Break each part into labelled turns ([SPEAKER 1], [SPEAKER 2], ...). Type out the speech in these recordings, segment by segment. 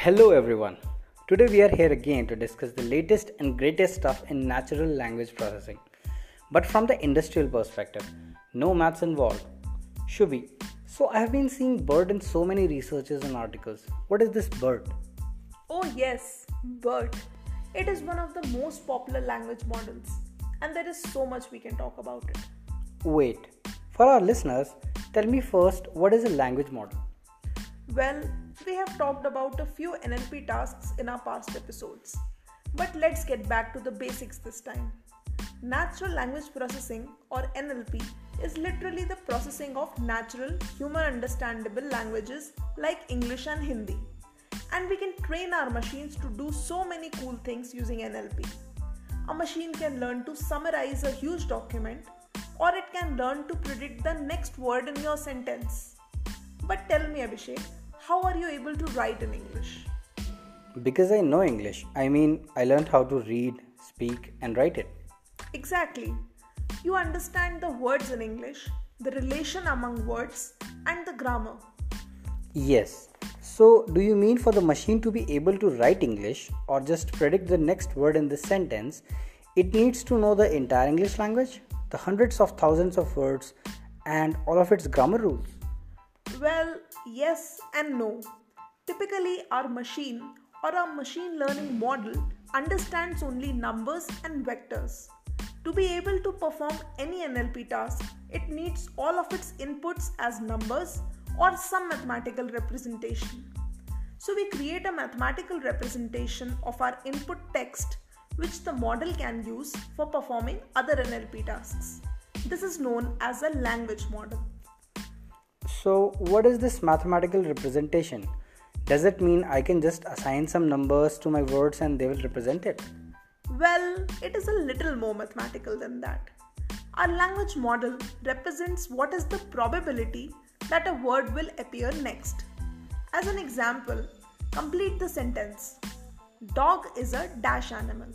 [SPEAKER 1] Hello everyone. Today we are here again to discuss the latest and greatest stuff in natural language processing. But from the industrial perspective, no maths involved. Shubhi, so I have been seeing BERT in so many researches and articles. What is this BERT?
[SPEAKER 2] Oh, yes, BERT. It is one of the most popular language models, and there is so much we can talk about it.
[SPEAKER 1] Wait, for our listeners, tell me first what is a language model?
[SPEAKER 2] Well, we have talked about a few NLP tasks in our past episodes, but let's get back to the basics this time. Natural language processing, or NLP, is literally the processing of natural, human understandable languages like English and Hindi. And we can train our machines to do so many cool things using NLP. A machine can learn to summarize a huge document, or it can learn to predict the next word in your sentence. But tell me, Abhishek, how are you able to write in English?
[SPEAKER 1] Because I know English. I learned how to read, speak, and write it.
[SPEAKER 2] Exactly. You understand the words in English, the relation among words, and the grammar.
[SPEAKER 1] Yes. So, do you mean for the machine to be able to write English or just predict the next word in the sentence, it needs to know the entire English language, the hundreds of thousands of words, and all of its grammar rules?
[SPEAKER 2] Well, yes and no. Typically, our machine or our machine learning model understands only numbers and vectors. To be able to perform any NLP task, it needs all of its inputs as numbers or some mathematical representation. So we create a mathematical representation of our input text which the model can use for performing other NLP tasks. This is known as a language model.
[SPEAKER 1] So, what is this mathematical representation? Does it mean I can just assign some numbers to my words and they will represent it?
[SPEAKER 2] Well, it is a little more mathematical than that. Our language model represents what is the probability that a word will appear next. As an example, complete the sentence. Dog is a dash animal.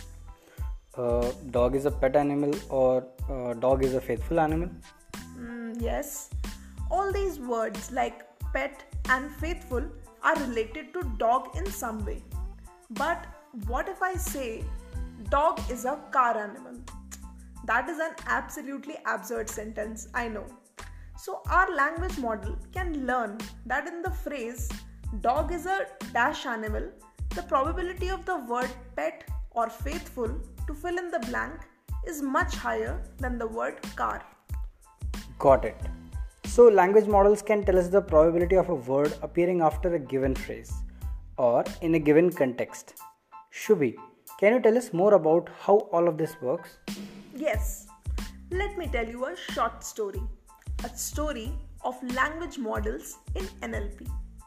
[SPEAKER 1] Dog is a pet animal or dog is a faithful animal?
[SPEAKER 2] Yes. All these words like pet and faithful are related to dog in some way. But what if I say dog is a car animal? That is an absolutely absurd sentence, I know. So our language model can learn that in the phrase dog is a dash animal, the probability of the word pet or faithful to fill in the blank is much higher than the word car.
[SPEAKER 1] Got it. So, language models can tell us the probability of a word appearing after a given phrase or in a given context. Shubhi, can you tell us more about how all of this works?
[SPEAKER 2] Yes, let me tell you a short story. A story of language models in NLP.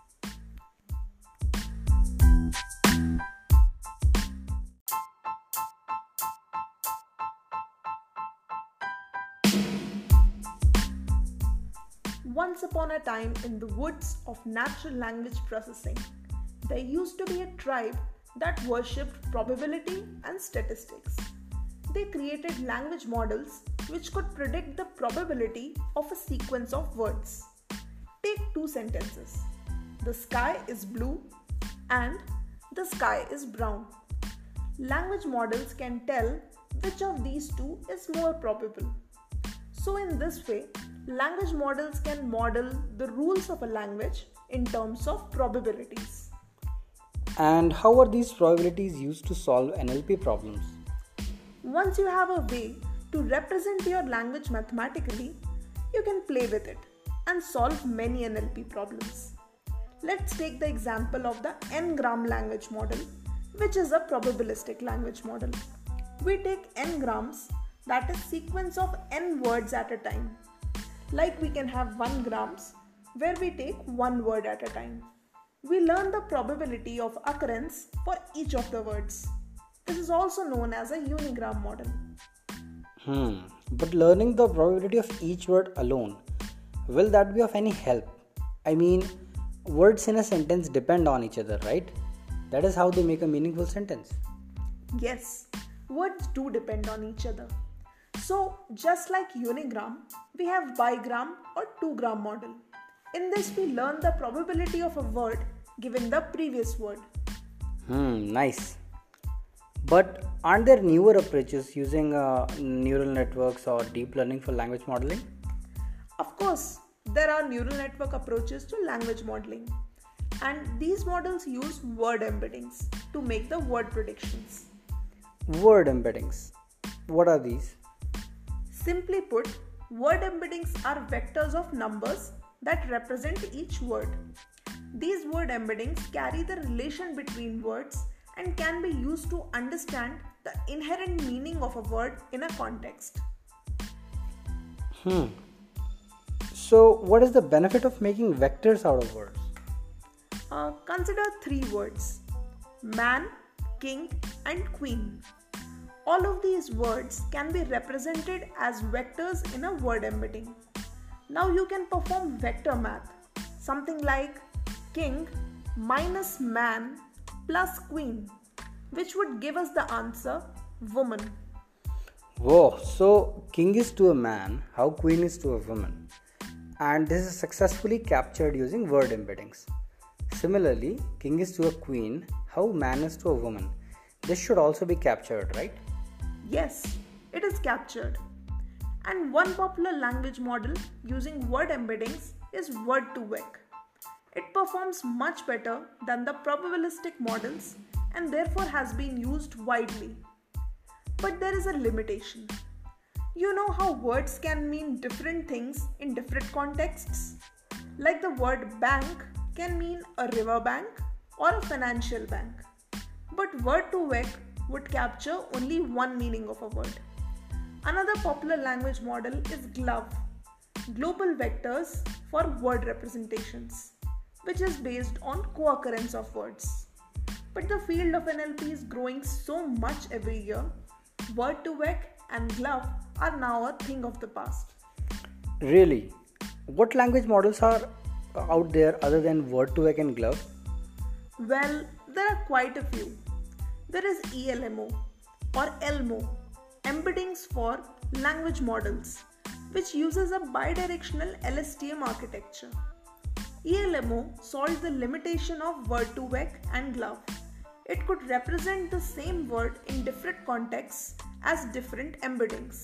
[SPEAKER 2] Once upon a time in the woods of natural language processing, there used to be a tribe that worshipped probability and statistics. They created language models which could predict the probability of a sequence of words. Take two sentences. The sky is blue and the sky is brown. Language models can tell which of these two is more probable. So in this way, language models can model the rules of a language in terms of probabilities.
[SPEAKER 1] And how are these probabilities used to solve NLP problems?
[SPEAKER 2] Once you have a way to represent your language mathematically, you can play with it and solve many NLP problems. Let's take the example of the n-gram language model, which is a probabilistic language model. We take n-grams, that is sequence of n words at a time. Like we can have 1 grams where we take one word at a time. We learn the probability of occurrence for each of the words. This is also known as a unigram model.
[SPEAKER 1] But learning the probability of each word alone, will that be of any help? Words in a sentence depend on each other, right? That is how they make a meaningful sentence.
[SPEAKER 2] Yes, words do depend on each other. So, just like unigram, we have bigram or 2-gram model. In this, we learn the probability of a word given the previous word.
[SPEAKER 1] Nice. But aren't there newer approaches using neural networks or deep learning for language modeling?
[SPEAKER 2] Of course, there are neural network approaches to language modeling, and these models use word embeddings to make the word predictions.
[SPEAKER 1] Word embeddings. What are these?
[SPEAKER 2] Simply put, word embeddings are vectors of numbers that represent each word. These word embeddings carry the relation between words and can be used to understand the inherent meaning of a word in a context.
[SPEAKER 1] So, what is the benefit of making vectors out of words?
[SPEAKER 2] Consider three words: man, king, and queen. All of these words can be represented as vectors in a word embedding. Now you can perform vector math, something like king minus man plus queen, which would give us the answer woman.
[SPEAKER 1] Whoa, so king is to a man, how queen is to a woman. And this is successfully captured using word embeddings. Similarly, king is to a queen, how man is to a woman. This should also be captured, right?
[SPEAKER 2] Yes, it is captured. And one popular language model using word embeddings is Word2Vec. It performs much better than the probabilistic models and therefore has been used widely. But there is a limitation. You know how words can mean different things in different contexts? Like the word bank can mean a river bank or a financial bank. But Word2Vec would capture only one meaning of a word. Another popular language model is GloVe, Global Vectors for Word Representations, which is based on co-occurrence of words. But the field of NLP is growing so much every year, Word2Vec and GloVe are now a thing of the past.
[SPEAKER 1] Really? What language models are out there other than Word2Vec and GloVe?
[SPEAKER 2] Well, there are quite a few. There is ELMO or ELMO, embeddings for language models, which uses a bidirectional LSTM architecture. ELMO solves the limitation of Word2Vec and GloVe. It could represent the same word in different contexts as different embeddings.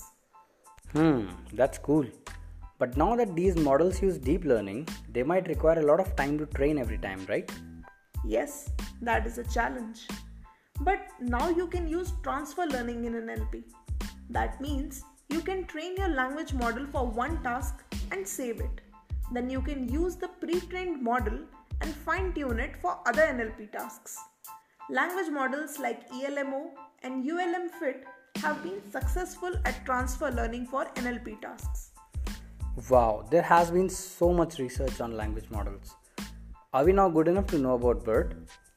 [SPEAKER 1] That's cool. But now that these models use deep learning, they might require a lot of time to train every time, right?
[SPEAKER 2] Yes, that is a challenge. But now you can use transfer learning in NLP. That means you can train your language model for one task and save it. Then you can use the pre-trained model and fine-tune it for other NLP tasks. Language models like ELMO and ULM-FIT have been successful at transfer learning for NLP tasks.
[SPEAKER 1] Wow, there has been so much research on language models. Are we now good enough to know about BERT?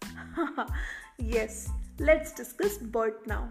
[SPEAKER 2] Yes, let's discuss BERT now.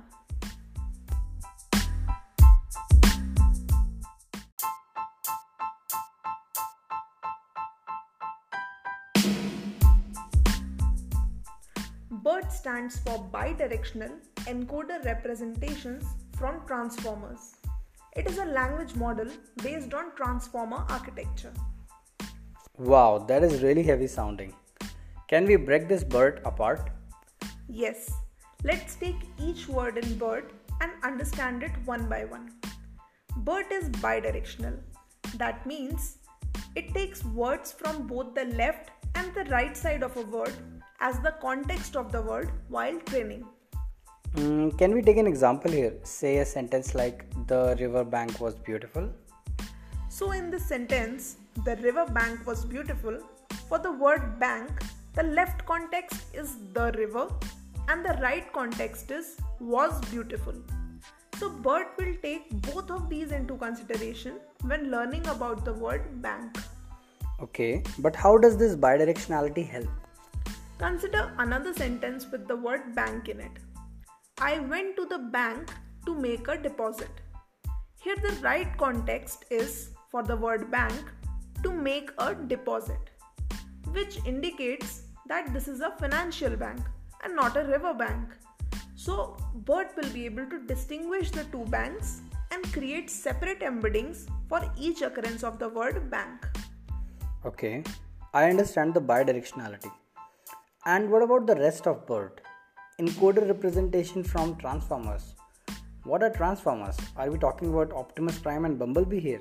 [SPEAKER 2] BERT stands for Bidirectional Encoder Representations from Transformers. It is a language model based on transformer architecture.
[SPEAKER 1] Wow, that is really heavy sounding. Can we break this BERT apart?
[SPEAKER 2] Yes, let's take each word in BERT and understand it one by one. BERT is bidirectional. That means it takes words from both the left and the right side of a word as the context of the word while training.
[SPEAKER 1] Can we take an example here? Say a sentence like, the river bank was beautiful.
[SPEAKER 2] So in this sentence, the river bank was beautiful. For the word bank, the left context is the river and the right context is was beautiful. So BERT will take both of these into consideration when learning about the word bank.
[SPEAKER 1] Okay, but how does this bidirectionality help?
[SPEAKER 2] Consider another sentence with the word bank in it. I went to the bank to make a deposit. Here the right context is for the word bank to make a deposit, which indicates that this is a financial bank and not a river bank. So BERT will be able to distinguish the two banks and create separate embeddings for each occurrence of the word bank.
[SPEAKER 1] Okay, I understand the bidirectionality. And what about the rest of BERT? Encoder representation from transformers. What are transformers? Are we talking about Optimus Prime and Bumblebee here?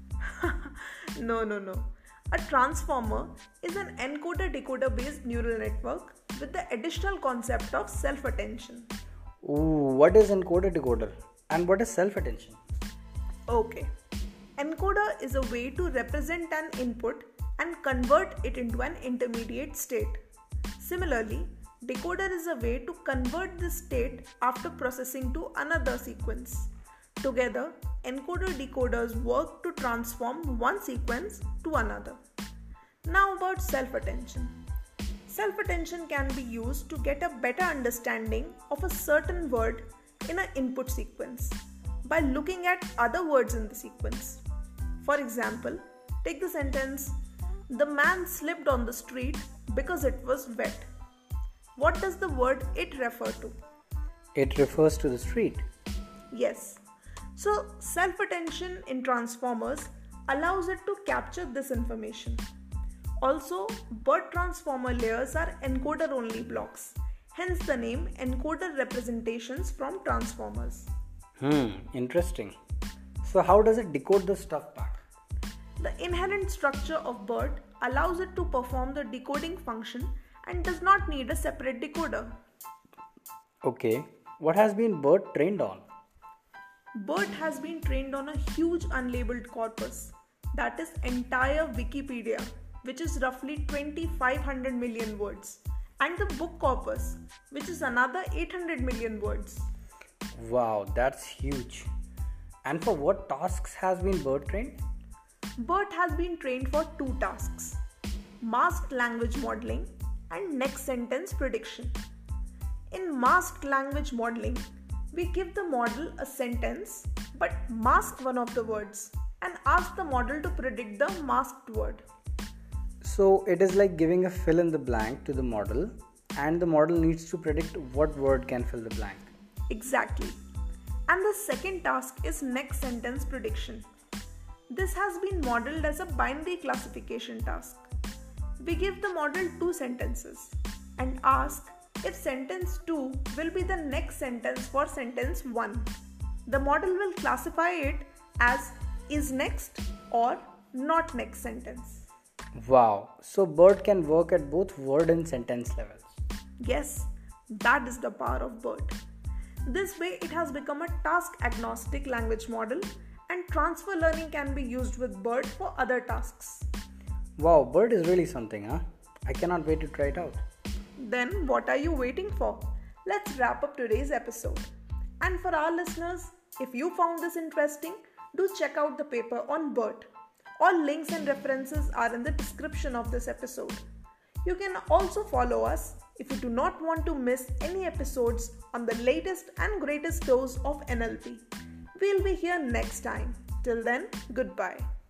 [SPEAKER 2] No. A transformer is an encoder-decoder based neural network with the additional concept of self-attention.
[SPEAKER 1] Ooh, what is encoder decoder? And what is self-attention?
[SPEAKER 2] Okay. Encoder is a way to represent an input and convert it into an intermediate state. Similarly, decoder is a way to convert this state after processing to another sequence. Together, encoder-decoders work to transform one sequence to another. Now about self-attention. Self-attention can be used to get a better understanding of a certain word in an input sequence by looking at other words in the sequence. For example, take the sentence, "The man slipped on the street because it was wet." What does the word "it" refer to?
[SPEAKER 1] It refers to the street.
[SPEAKER 2] Yes. So, self-attention in transformers allows it to capture this information. Also, BERT transformer layers are encoder-only blocks, hence the name encoder representations from transformers.
[SPEAKER 1] Interesting. So how does it decode the stuff back?
[SPEAKER 2] The inherent structure of BERT allows it to perform the decoding function and does not need a separate decoder.
[SPEAKER 1] Okay, what has been BERT trained on?
[SPEAKER 2] BERT has been trained on a huge unlabeled corpus, that is entire Wikipedia, which is roughly 2500 million words, and the book corpus, which is another 800 million words.
[SPEAKER 1] Wow, that's huge. And for what tasks has been BERT trained?
[SPEAKER 2] BERT has been trained for two tasks: masked language modeling and next sentence prediction. In masked language modeling, we give the model a sentence but mask one of the words and ask the model to predict the masked word.
[SPEAKER 1] So it is like giving a fill in the blank to the model, and the model needs to predict what word can fill the blank.
[SPEAKER 2] Exactly. And the second task is next sentence prediction. This has been modeled as a binary classification task. We give the model two sentences and ask if sentence 2 will be the next sentence for sentence 1. The model will classify it as is next or not next sentence.
[SPEAKER 1] Wow, so BERT can work at both word and sentence levels.
[SPEAKER 2] Yes, that is the power of BERT. This way it has become a task agnostic language model, and transfer learning can be used with BERT for other tasks.
[SPEAKER 1] Wow, BERT is really something, huh? I cannot wait to try it out.
[SPEAKER 2] Then what are you waiting for? Let's wrap up today's episode. And for our listeners, if you found this interesting, do check out the paper on BERT. All links and references are in the description of this episode. You can also follow us if you do not want to miss any episodes on the latest and greatest dose of NLP. We'll be here next time. Till then, goodbye.